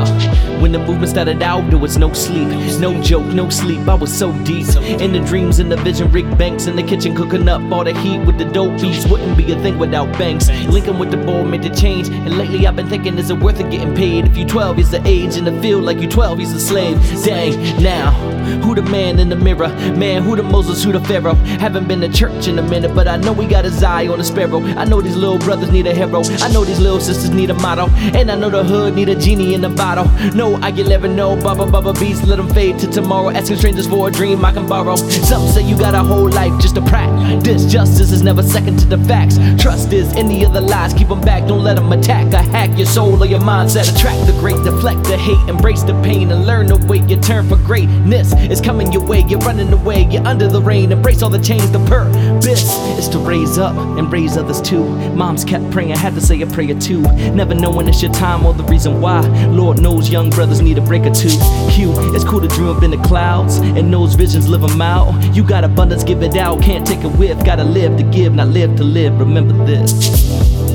Yeah, when the movement started out, there was no sleep. No joke, no sleep, I was so deep in the dreams and the vision. Rick Banks in the kitchen cooking up all the heat with the dope beats. Wouldn't be a thing without Banks. Lincoln with the ball made the change. And lately I've been thinking, is it worth it getting paid? If you 12, he's the age. In the field like you 12, he's a slave. Dang, now, who the man in the mirror? Man, who the Moses, who the Pharaoh? Haven't been to church in a minute, but I know we got his eye on the sparrow. I know these little brothers need a hero. I know these little sisters need a motto. And I know the hood need a genie in a bottle. No, I can never know. Baba beats, let them fade to tomorrow. Asking strangers for a dream I can borrow. Some say you got a whole life just to practice. Justice is never second to the facts. Trust is any other lies. Keep them back, don't let them attack or hack your soul or your mindset. Attract the great, deflect the hate, embrace the pain, and learn the way you turn for greatness. It's coming your way, you're running away, you're under the rain. Embrace all the change, the purpose is to raise up and raise others too. Moms kept praying, had to say a prayer too. Never knowing it's your time or the reason why. Lord knows young brothers need a break or two. Q, it's cool to dream up in the clouds, and those visions live them out. You got abundance, give it out, can't take a whiff. Gotta live to give, not live to live. Remember this.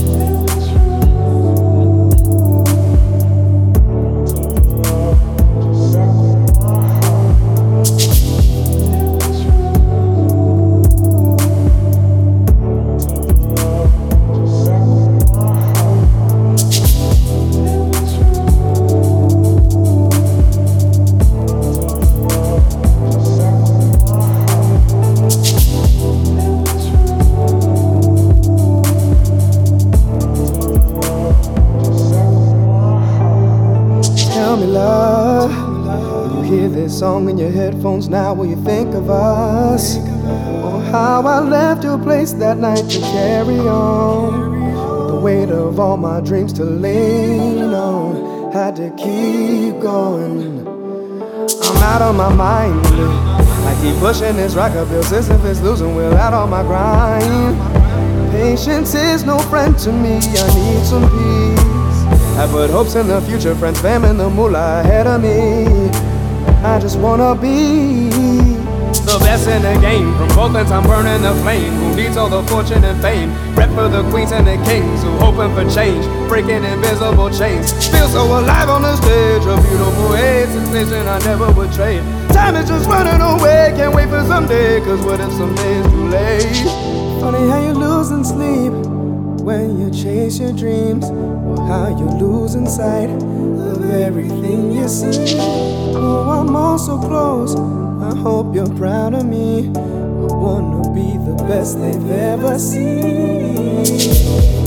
Tell me, love, when you hear this song in your headphones now, will you think of us? Or how I left your place that night to carry on, with the weight of all my dreams to lean on. Had to keep going. I'm out of my mind. I keep pushing this rockabilly system, it's losing will out on my grind. Patience is no friend to me, I need some peace. I put hopes in the future, friends, fam, and the moolah ahead of me. I just wanna be the best in the game. From Brooklyn, I'm burning the flame. Who needs all the fortune and fame? Rep for the queens and the kings who hoping for change, breaking invisible chains. Feel so alive on the stage, a beautiful age, sensation I never would trade. Time is just running away, can't wait for someday, cause what if someday's too late? Funny how you losing sleep when you chase your dreams, or how you losing sight of everything you see. Oh, I'm all so close, I hope you're proud of me. I wanna be the best they've ever seen.